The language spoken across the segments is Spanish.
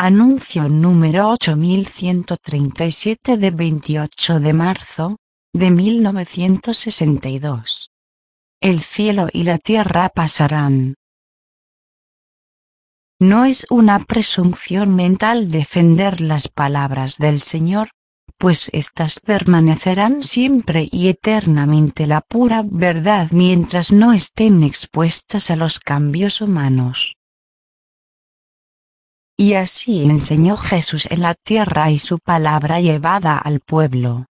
Anuncio número 8137 de 28 de marzo, de 1962. El cielo y la tierra pasarán. No es una presunción mental defender las palabras del Señor, pues éstas permanecerán siempre y eternamente la pura verdad mientras no estén expuestas a los cambios humanos. Y así enseñó Jesús en la tierra y su palabra llevada al pueblo.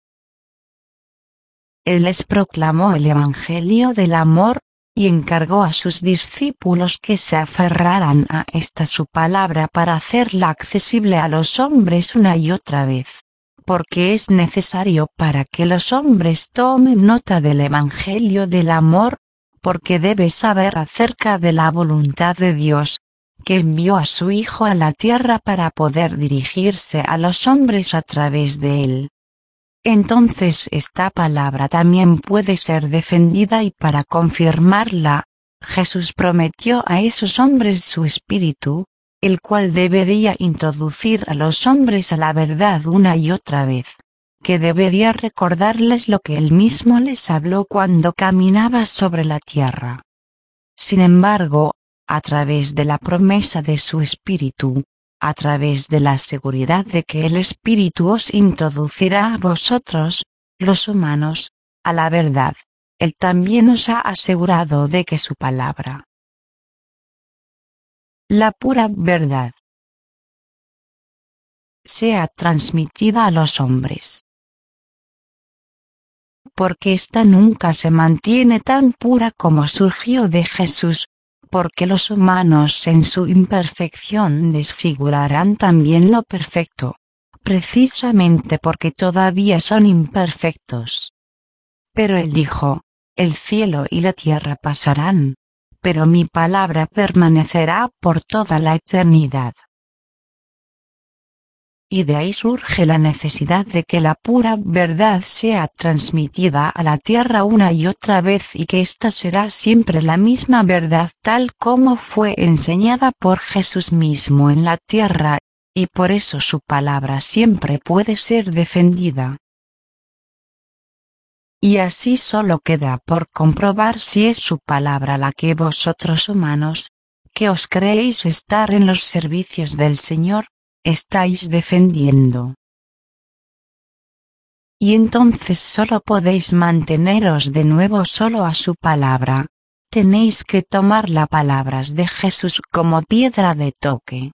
Él les proclamó el Evangelio del amor, y encargó a sus discípulos que se aferraran a esta su palabra para hacerla accesible a los hombres una y otra vez, porque es necesario para que los hombres tomen nota del Evangelio del amor, porque debe saber acerca de la voluntad de Dios, que envió a su Hijo a la tierra para poder dirigirse a los hombres a través de él. Entonces esta palabra también puede ser defendida y para confirmarla, Jesús prometió a esos hombres su Espíritu, el cual debería introducir a los hombres a la verdad una y otra vez, que debería recordarles lo que él mismo les habló cuando caminaba sobre la tierra. Sin embargo, a través de la promesa de su Espíritu, a través de la seguridad de que el Espíritu os introducirá a vosotros, los humanos, a la verdad, Él también os ha asegurado de que su palabra, la pura verdad, sea transmitida a los hombres. Porque ésta nunca se mantiene tan pura como surgió de Jesús, porque los humanos en su imperfección desfigurarán también lo perfecto, precisamente porque todavía son imperfectos. Pero él dijo, el cielo y la tierra pasarán, pero mi palabra permanecerá por toda la eternidad. Y de ahí surge la necesidad de que la pura verdad sea transmitida a la tierra una y otra vez y que ésta será siempre la misma verdad tal como fue enseñada por Jesús mismo en la tierra, y por eso su palabra siempre puede ser defendida. Y así solo queda por comprobar si es su palabra la que vosotros humanos, que os creéis estar en los servicios del Señor, estáis defendiendo. Y entonces solo podéis manteneros de nuevo solo a su palabra, tenéis que tomar las palabras de Jesús como piedra de toque.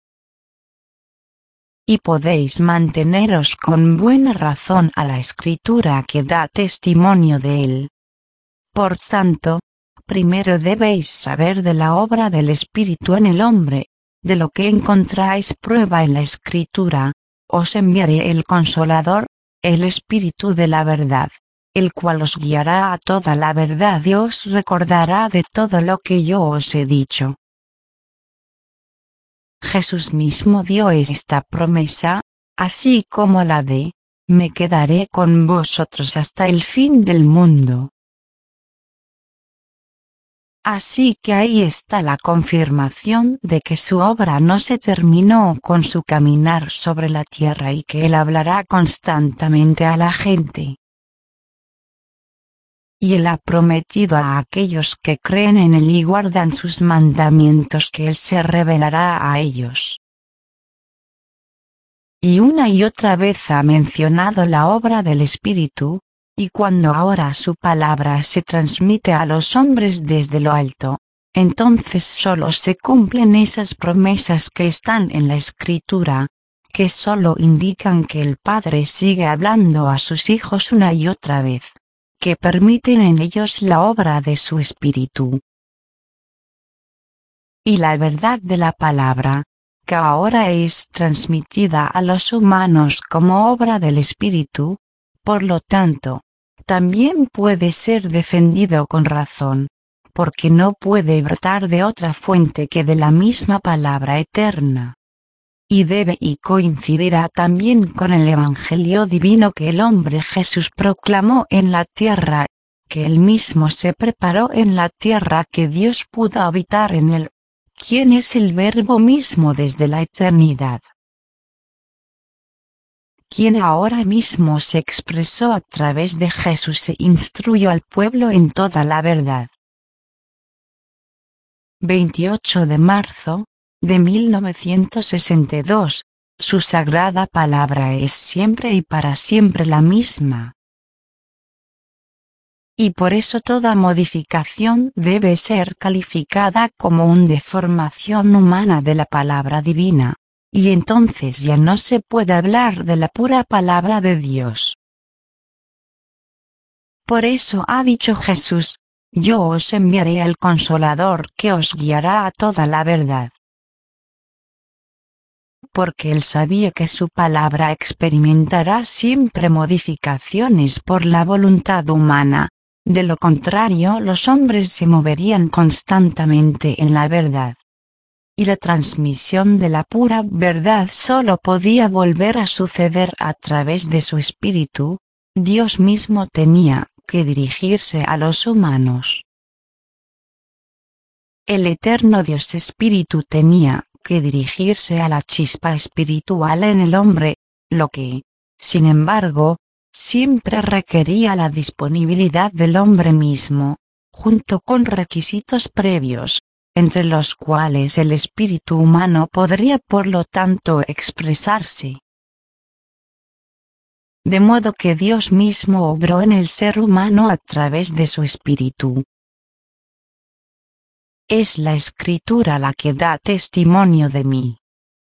Y podéis manteneros con buena razón a la Escritura que da testimonio de él. Por tanto, primero debéis saber de la obra del Espíritu en el hombre, de lo que encontráis prueba en la Escritura, os enviaré el Consolador, el Espíritu de la verdad, el cual os guiará a toda la verdad y os recordará de todo lo que yo os he dicho. Jesús mismo dio esta promesa, así como la de, me quedaré con vosotros hasta el fin del mundo. Así que ahí está la confirmación de que su obra no se terminó con su caminar sobre la tierra y que él hablará constantemente a la gente. Y él ha prometido a aquellos que creen en él y guardan sus mandamientos que él se revelará a ellos. Y una y otra vez ha mencionado la obra del Espíritu, y cuando ahora su palabra se transmite a los hombres desde lo alto, entonces solo se cumplen esas promesas que están en la Escritura, que solo indican que el Padre sigue hablando a sus hijos una y otra vez, que permiten en ellos la obra de su Espíritu. Y la verdad de la palabra, que ahora es transmitida a los humanos como obra del Espíritu, por lo tanto, también puede ser defendido con razón, porque no puede brotar de otra fuente que de la misma palabra eterna. Y debe y coincidirá también con el Evangelio divino que el hombre Jesús proclamó en la tierra, que él mismo se preparó en la tierra que Dios pudo habitar en él, quien es el Verbo mismo desde la eternidad, quien ahora mismo se expresó a través de Jesús e instruyó al pueblo en toda la verdad. 28 de marzo, de 1962, su sagrada palabra es siempre y para siempre la misma. Y por eso toda modificación debe ser calificada como una deformación humana de la palabra divina, y entonces ya no se puede hablar de la pura palabra de Dios. Por eso ha dicho Jesús: yo os enviaré al Consolador que os guiará a toda la verdad. Porque él sabía que su palabra experimentará siempre modificaciones por la voluntad humana. De lo contrario, los hombres se moverían constantemente en la verdad. Y la transmisión de la pura verdad solo podía volver a suceder a través de su espíritu. Dios mismo tenía que dirigirse a los humanos. El eterno Dios Espíritu tenía que dirigirse a la chispa espiritual en el hombre, lo que, sin embargo, siempre requería la disponibilidad del hombre mismo, junto con requisitos previos, entre los cuales el espíritu humano podría por lo tanto expresarse. De modo que Dios mismo obró en el ser humano a través de su espíritu. Es la Escritura la que da testimonio de mí.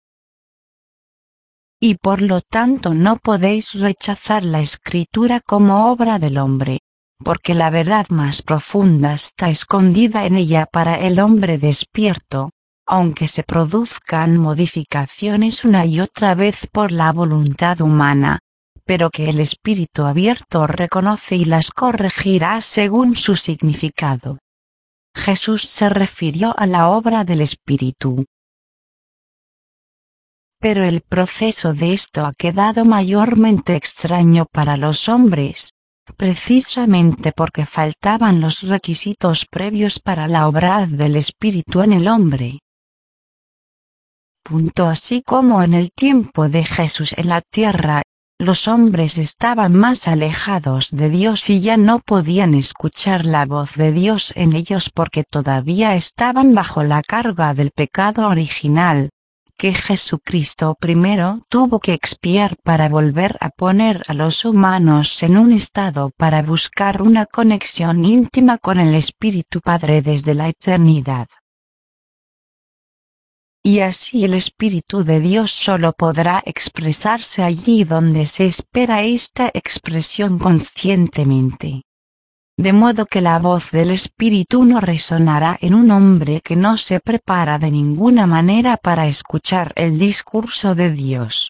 Y por lo tanto no podéis rechazar la Escritura como obra del hombre, porque la verdad más profunda está escondida en ella para el hombre despierto, aunque se produzcan modificaciones una y otra vez por la voluntad humana, pero que el espíritu abierto reconoce y las corregirá según su significado. Jesús se refirió a la obra del Espíritu. Pero el proceso de esto ha quedado mayormente extraño para los hombres, precisamente porque faltaban los requisitos previos para la obra del Espíritu en el hombre. Así como en el tiempo de Jesús en la tierra, los hombres estaban más alejados de Dios y ya no podían escuchar la voz de Dios en ellos porque todavía estaban bajo la carga del pecado original, que Jesucristo primero tuvo que expiar para volver a poner a los humanos en un estado para buscar una conexión íntima con el Espíritu Padre desde la eternidad. Y así el Espíritu de Dios solo podrá expresarse allí donde se espera esta expresión conscientemente. De modo que la voz del Espíritu no resonará en un hombre que no se prepara de ninguna manera para escuchar el discurso de Dios.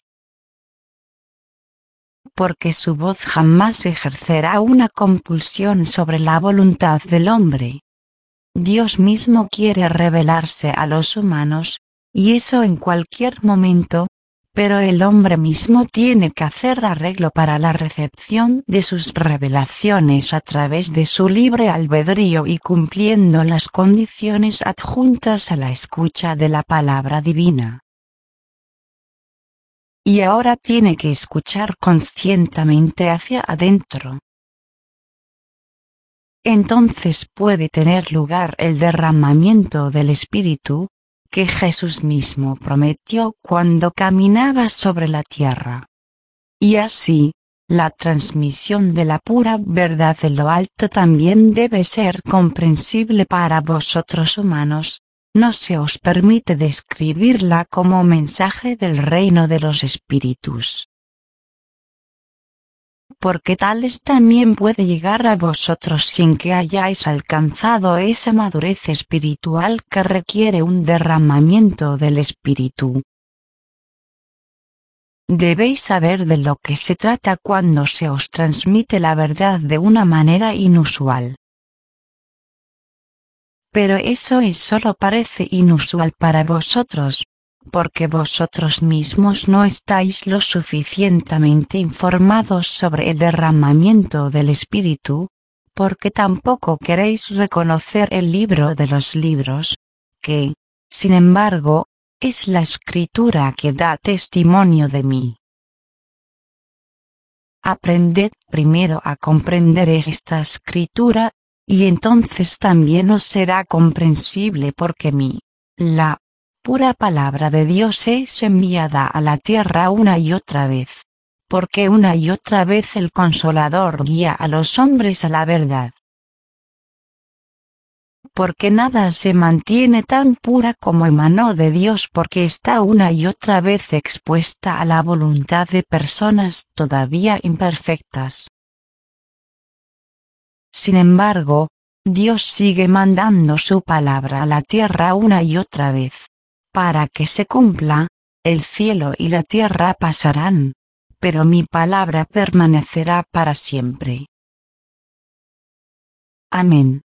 Porque su voz jamás ejercerá una compulsión sobre la voluntad del hombre. Dios mismo quiere revelarse a los humanos, y eso en cualquier momento, pero el hombre mismo tiene que hacer arreglo para la recepción de sus revelaciones a través de su libre albedrío y cumpliendo las condiciones adjuntas a la escucha de la palabra divina. Y ahora tiene que escuchar conscientemente hacia adentro. Entonces puede tener lugar el derramamiento del Espíritu, que Jesús mismo prometió cuando caminaba sobre la tierra. Y así, la transmisión de la pura verdad de lo alto también debe ser comprensible para vosotros humanos. No se os permite describirla como mensaje del reino de los espíritus. Porque tales también puede llegar a vosotros sin que hayáis alcanzado esa madurez espiritual que requiere un derramamiento del Espíritu. Debéis saber de lo que se trata cuando se os transmite la verdad de una manera inusual. Pero eso solo parece inusual para vosotros, porque vosotros mismos no estáis lo suficientemente informados sobre el derramamiento del Espíritu, porque tampoco queréis reconocer el libro de los libros, que, Sin embargo, es la Escritura que da testimonio de mí. Aprended primero a comprender esta Escritura, y entonces también os será comprensible porque la pura palabra de Dios es enviada a la tierra una y otra vez. Porque una y otra vez el Consolador guía a los hombres a la verdad. Porque nada se mantiene tan pura como emanó de Dios porque está una y otra vez expuesta a la voluntad de personas todavía imperfectas. Sin embargo, Dios sigue mandando su palabra a la tierra una y otra vez. Para que se cumpla, el cielo y la tierra pasarán, pero mi palabra permanecerá para siempre. Amén.